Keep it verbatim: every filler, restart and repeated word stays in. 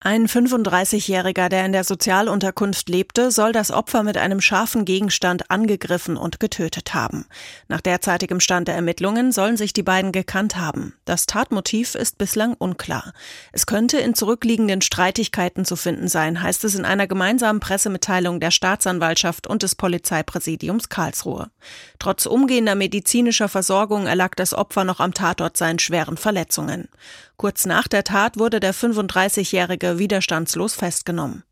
Ein fünfunddreißigjähriger, der in der Sozialunterkunft lebte, soll das Opfer mit einem scharfen Gegenstand angegriffen und getötet haben. Nach derzeitigem Stand der Ermittlungen sollen sich die beiden gekannt haben. Das Tatmotiv ist bislang unklar. Es könnte in zurückliegenden Streitigkeiten zu finden sein, heißt es in einer gemeinsamen Pressemitteilung der Staatsanwaltschaft und des Polizeipräsidiums Karlsruhe. Trotz umgehender medizinischer Versorgung erlag das Opfer noch am Tatort seinen schweren Verletzungen. Kurz nach der Tat wurde der fünfunddreißigjährige widerstandslos festgenommen.